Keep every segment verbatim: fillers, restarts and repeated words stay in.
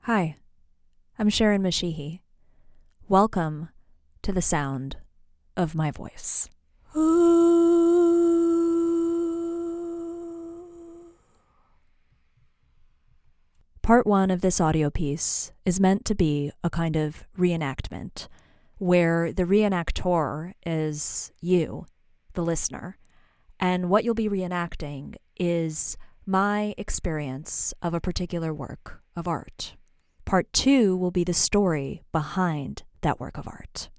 Hi, I'm Sharon Mashihi. Welcome to the sound of my voice. Part one of this audio piece is meant to be a kind of reenactment, where the reenactor is you, the listener, and what you'll be reenacting is my experience of a particular work of art. Part two will be the story behind that work of art.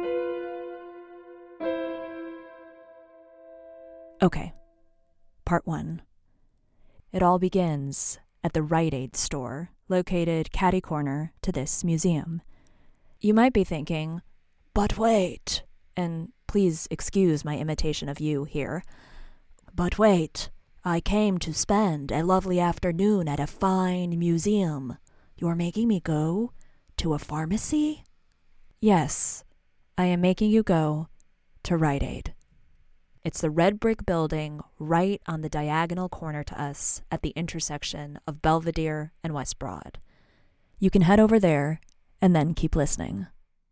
Okay, part one. It all begins at the Rite Aid store, located catty-corner to this museum. You might be thinking, but wait, and please excuse my imitation of you here, but wait, I came to spend a lovely afternoon at a fine museum. You're making me go to a pharmacy? Yes, I am making you go to Rite Aid. It's the red brick building right on the diagonal corner to us at the intersection of Belvedere and West Broad. You can head over there and then keep listening.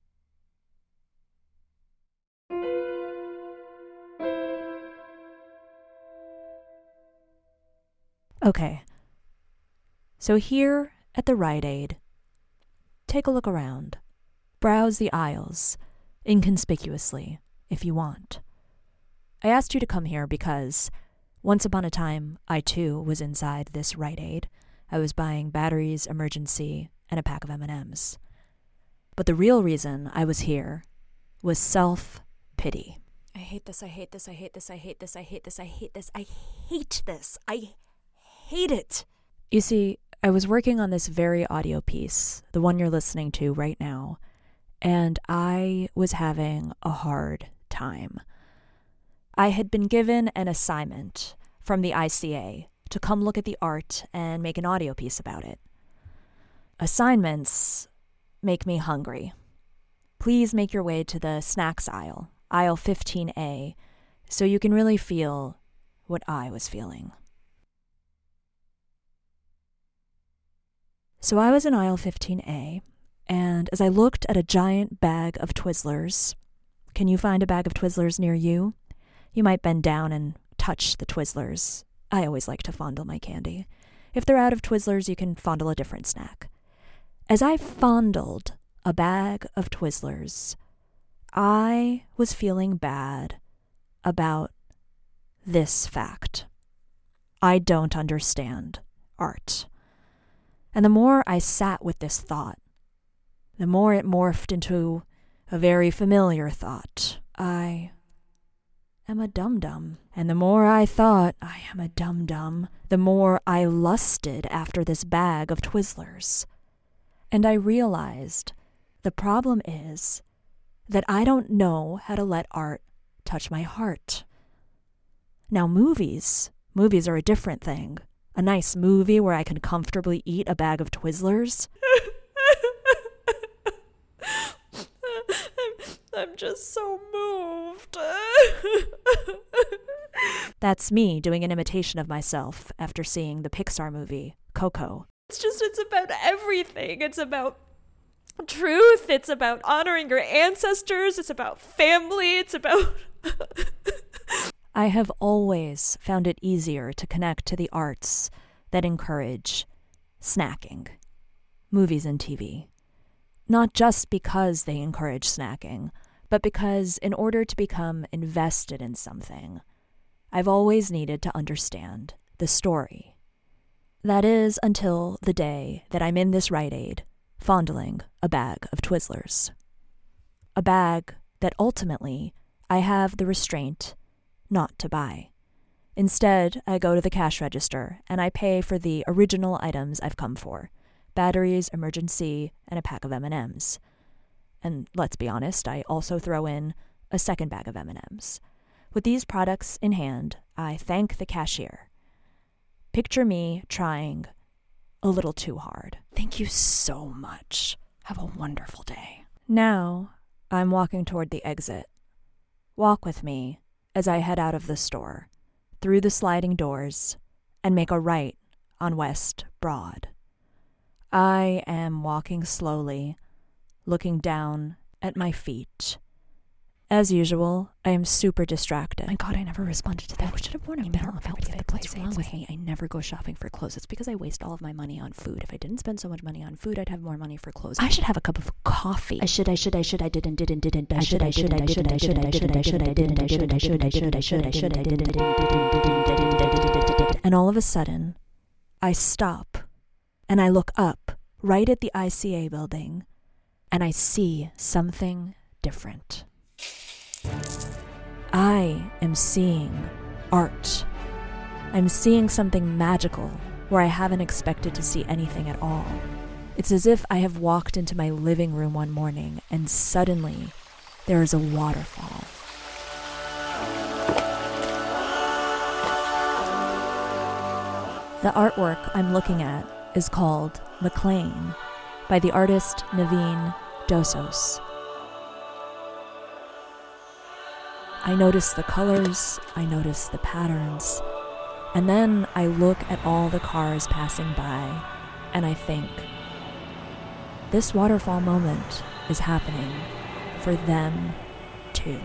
Okay, so here at the Rite Aid, take a look around. Browse the aisles, inconspicuously, if you want. I asked you to come here because once upon a time, I too was inside this Rite Aid. I was buying batteries, emergency, and a pack of M and M's. But the real reason I was here was self-pity. I hate this, I hate this, I hate this, I hate this, I hate this, I hate this, I hate this, I hate it. You see, I was working on this very audio piece, the one you're listening to right now, and I was having a hard time. I had been given an assignment from the I C A to come look at the art and make an audio piece about it. Assignments make me hungry. Please make your way to the snacks aisle, aisle fifteen A, so you can really feel what I was feeling. So I was in aisle fifteen A, and as I looked at a giant bag of Twizzlers, can you find a bag of Twizzlers near you? You might bend down and touch the Twizzlers. I always like to fondle my candy. If they're out of Twizzlers, you can fondle a different snack. As I fondled a bag of Twizzlers, I was feeling bad about this fact. I don't understand art. And the more I sat with this thought, the more it morphed into a very familiar thought. I am a dum-dum. And the more I thought, I am a dum-dum, the more I lusted after this bag of Twizzlers. And I realized the problem is that I don't know how to let art touch my heart. Now, movies, movies are a different thing. A nice movie where I can comfortably eat a bag of Twizzlers. I'm, I'm just so moved. That's me doing an imitation of myself after seeing the Pixar movie, Coco. It's just, it's about everything. It's about truth. It's about honoring your ancestors. It's about family. It's about... I have always found it easier to connect to the arts that encourage snacking, movies and T V. Not just because they encourage snacking, but because in order to become invested in something, I've always needed to understand the story. That is until the day that I'm in this Rite Aid, fondling a bag of Twizzlers. A bag that ultimately I have the restraint not to buy. Instead, I go to the cash register and I pay for the original items I've come for: batteries, emergency, and a pack of M and M's. And let's be honest, I also throw in a second bag of M and M's. With these products in hand, I thank the cashier. Picture me trying a little too hard. Thank you so much. Have a wonderful day. Now, I'm walking toward the exit. Walk with me as I head out of the store, through the sliding doors, and make a right on West Broad. I am walking slowly, looking down at my feet. As usual, I am super distracted. My God, I never responded to that. I should have worn a email outfit. What's wrong with me? I never go shopping for clothes. It's because I waste all of my money on food. If I didn't spend so much money on food, I'd have more money for clothes. I should have a cup of coffee. I should, I should, I should, I didn't, didn't, didn't, I should, I should, I should, I should, I should, I should, I didn't, I should, I should, I should, I should, I should, I didn't, didn't, didn't, didn't. And all of a sudden, I stop and I look up right at the I C A building and I see something different. I am seeing art. I'm seeing something magical where I haven't expected to see anything at all. It's as if I have walked into my living room one morning and suddenly there is a waterfall. The artwork I'm looking at is called McLean by the artist Naveen Dosos. I notice the colors, I notice the patterns, and then I look at all the cars passing by, and I think, this waterfall moment is happening for them too.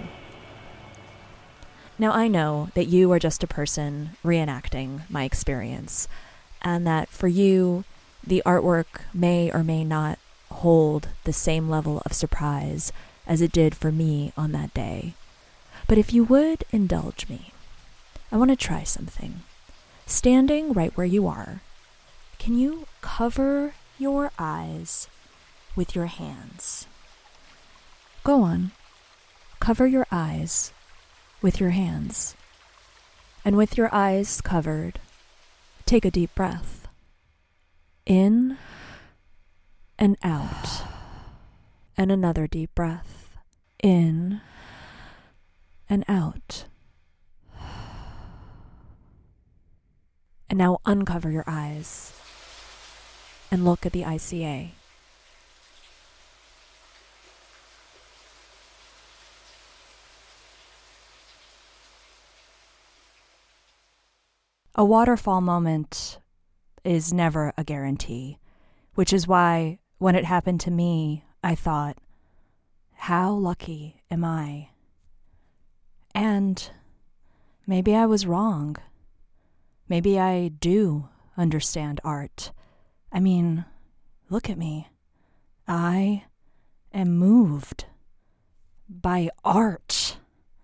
Now I know that you are just a person reenacting my experience, and that for you, the artwork may or may not hold the same level of surprise as it did for me on that day. But if you would indulge me, I want to try something. Standing right where you are, can you cover your eyes with your hands? Go on. Cover your eyes with your hands. And with your eyes covered, take a deep breath. In and out. And another deep breath. In and out. And now uncover your eyes and look at the I C A. A waterfall moment is never a guarantee, which is why when it happened to me, I thought, how lucky am I? And maybe I was wrong. Maybe I do understand art. I mean, look at me. I am moved by art.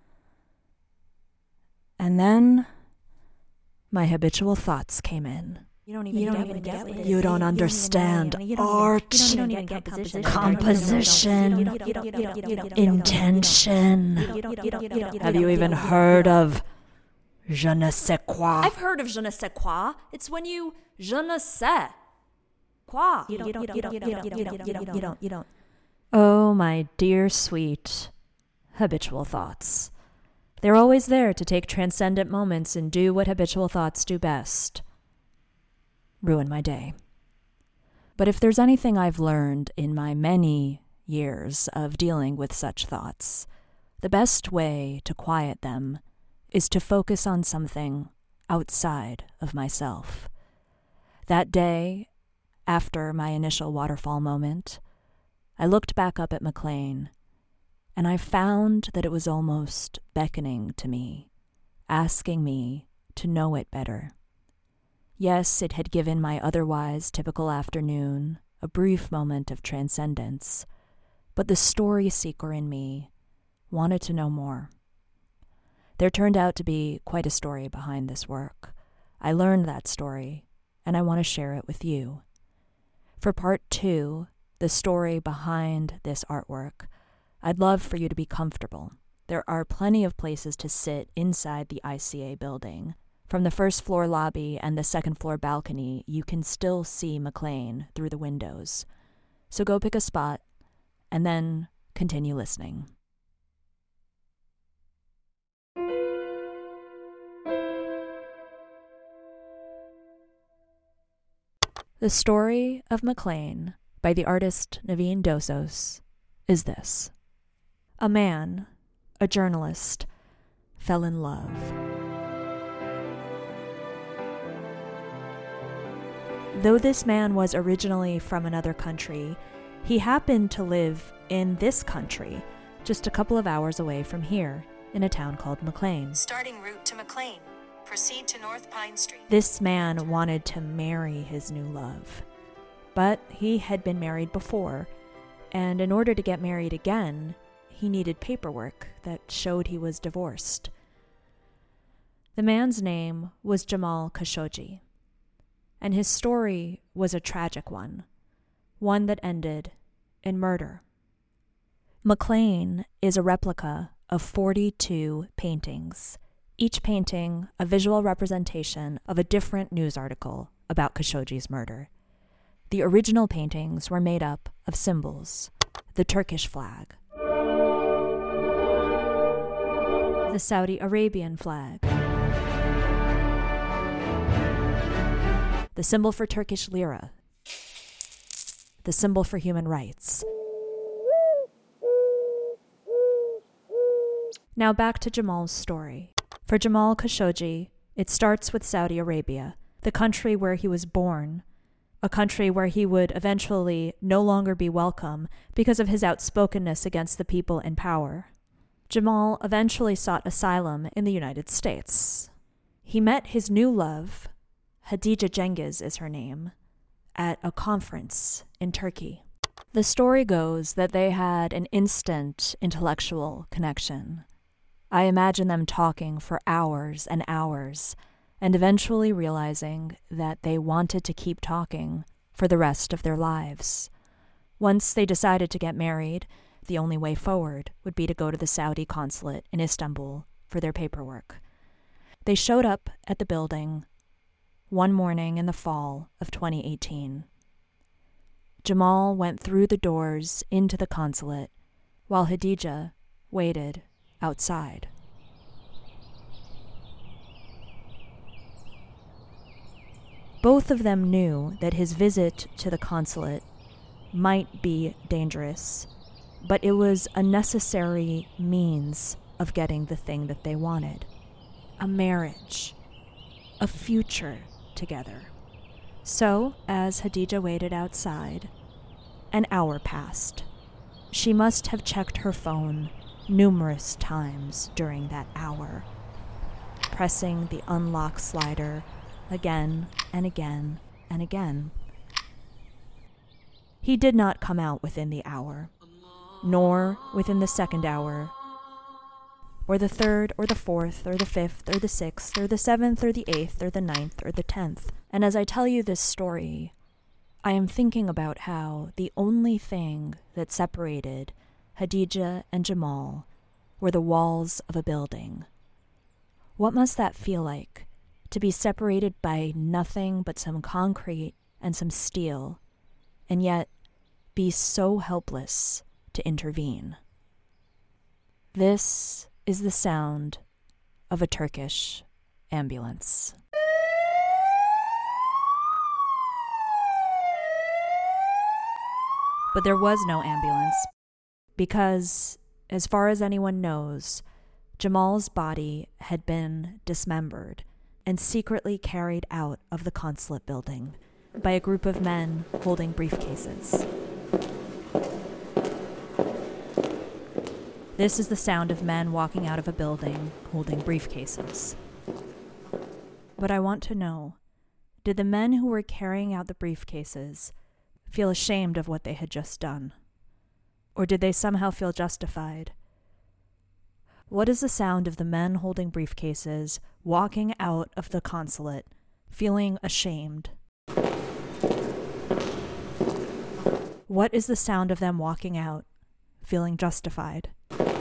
And then my habitual thoughts came in. You don't even, you don't even get, get You don't understand you don't art, you don't even get composition, composition, intention. Have you even heard of je ne sais quoi? I've heard of je ne sais quoi. It's when you je ne sais quoi. You don't, you don't, you don't, you don't, you don't, you don't, you don't, you don't. Oh, my dear sweet habitual thoughts. They're always there to take transcendent moments and do what habitual thoughts do best. Ruin my day. But if there's anything I've learned in my many years of dealing with such thoughts, the best way to quiet them is to focus on something outside of myself. That day, after my initial waterfall moment, I looked back up at McLean, and I found that it was almost beckoning to me, asking me to know it better. Yes, it had given my otherwise typical afternoon a brief moment of transcendence, but the story seeker in me wanted to know more. There turned out to be quite a story behind this work. I learned that story, and I want to share it with you. For part two, the story behind this artwork, I'd love for you to be comfortable. There are plenty of places to sit inside the I C A building. From the first floor lobby and the second floor balcony, you can still see McLean through the windows. So go pick a spot and then continue listening. The story of McLean by the artist Naveen Dosos is this. A man, a journalist, fell in love. Though this man was originally from another country, he happened to live in this country, just a couple of hours away from here, in a town called McLean. Starting route to McLean. Proceed to North Pine Street. This man wanted to marry his new love, but he had been married before, and in order to get married again, he needed paperwork that showed he was divorced. The man's name was Jamal Khashoggi, and his story was a tragic one, one that ended in murder. McLean is a replica of forty-two paintings, each painting a visual representation of a different news article about Khashoggi's murder. The original paintings were made up of symbols: the Turkish flag, the Saudi Arabian flag, the symbol for Turkish lira, the symbol for human rights. Now back to Jamal's story. For Jamal Khashoggi, it starts with Saudi Arabia, the country where he was born, a country where he would eventually no longer be welcome because of his outspokenness against the people in power. Jamal eventually sought asylum in the United States. He met his new love, Hadija Cengiz is her name, at a conference in Turkey. The story goes that they had an instant intellectual connection. I imagine them talking for hours and hours, and eventually realizing that they wanted to keep talking for the rest of their lives. Once they decided to get married, the only way forward would be to go to the Saudi consulate in Istanbul for their paperwork. They showed up at the building one morning in the fall of twenty eighteen. Jamal went through the doors into the consulate, while Hadija waited outside. Both of them knew that his visit to the consulate might be dangerous, but it was a necessary means of getting the thing that they wanted: a marriage, a future together. So, as Hadija waited outside, an hour passed. She must have checked her phone numerous times during that hour, pressing the unlock slider again and again and again. He did not come out within the hour, nor within the second hour, or the third, or the fourth, or the fifth, or the sixth, or the seventh, or the eighth, or the ninth, or the tenth. And as I tell you this story, I am thinking about how the only thing that separated Hadija and Jamal were the walls of a building. What must that feel like, to be separated by nothing but some concrete and some steel, and yet be so helpless to intervene? This is the sound of a Turkish ambulance. But there was no ambulance, because, as far as anyone knows, Jamal's body had been dismembered and secretly carried out of the consulate building by a group of men holding briefcases. This is the sound of men walking out of a building holding briefcases. But I want to know, did the men who were carrying out the briefcases feel ashamed of what they had just done? Or did they somehow feel justified? What is the sound of the men holding briefcases walking out of the consulate, feeling ashamed? What is the sound of them walking out, feeling justified?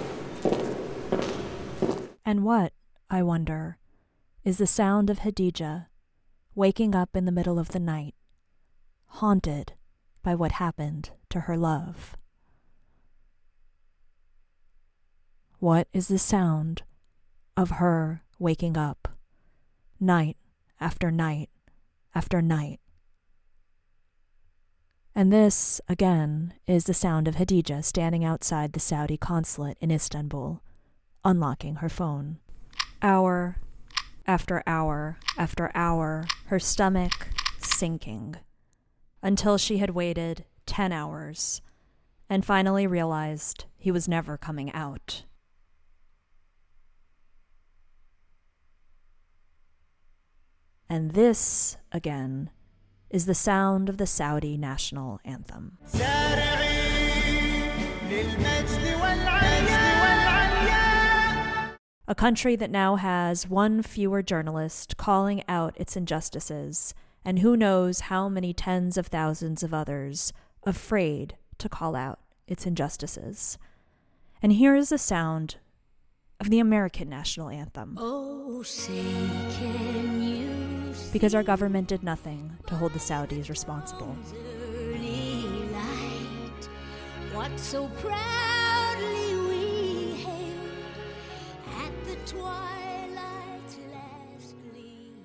And what, I wonder, is the sound of Hadija waking up in the middle of the night, haunted by what happened to her love? What is the sound of her waking up, night after night after night? And this, again, is the sound of Hadija standing outside the Saudi consulate in Istanbul, unlocking her phone. Hour after hour after hour, her stomach sinking until she had waited ten hours and finally realized he was never coming out. And this, again, is the sound of the Saudi national anthem. A country that now has one fewer journalist calling out its injustices, and who knows how many tens of thousands of others afraid to call out its injustices. And here is the sound of the American national anthem. Oh, say can you because our government did nothing to hold the Saudis responsible. Light, what so proudly we hailed at the twilight's last gleam.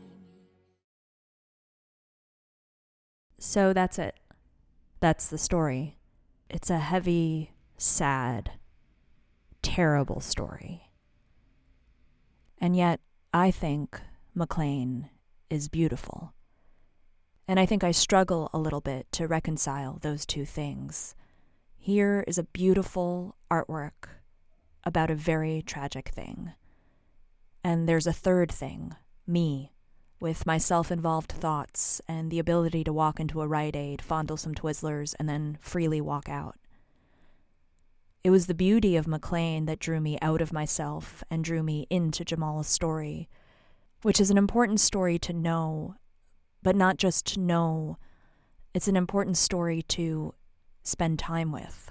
So that's it. That's the story. It's a heavy, sad, terrible story. And yet, I think McLean is beautiful. And I think I struggle a little bit to reconcile those two things. Here is a beautiful artwork about a very tragic thing. And there's a third thing, me, with my self-involved thoughts and the ability to walk into a Rite Aid, fondle some Twizzlers, and then freely walk out. It was the beauty of McLean that drew me out of myself and drew me into Jamal's story, which is an important story to know, but not just to know. It's an important story to spend time with.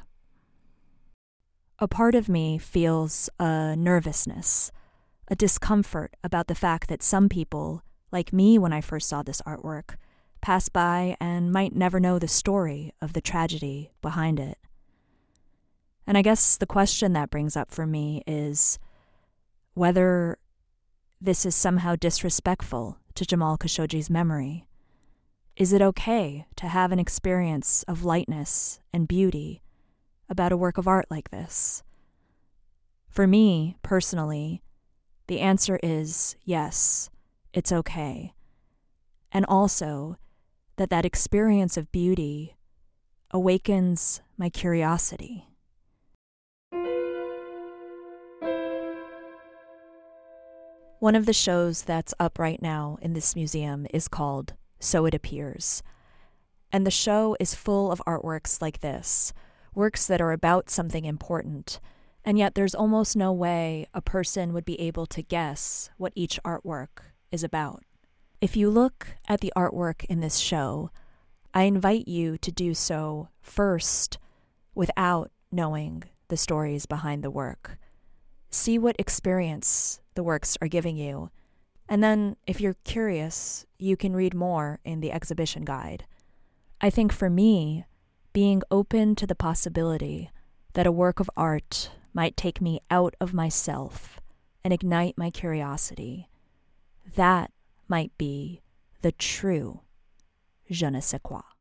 A part of me feels a nervousness, a discomfort about the fact that some people, like me when I first saw this artwork, pass by and might never know the story of the tragedy behind it. And I guess the question that brings up for me is whether this is somehow disrespectful to Jamal Khashoggi's memory. Is it okay to have an experience of lightness and beauty about a work of art like this? For me, personally, the answer is yes, it's okay. And also that that experience of beauty awakens my curiosity. One of the shows that's up right now in this museum is called So It Appears. And the show is full of artworks like this, works that are about something important, and yet there's almost no way a person would be able to guess what each artwork is about. If you look at the artwork in this show, I invite you to do so first without knowing the stories behind the work. See what experience the works are giving you. And then, if you're curious, you can read more in the exhibition guide. I think for me, being open to the possibility that a work of art might take me out of myself and ignite my curiosity, that might be the true je ne sais quoi.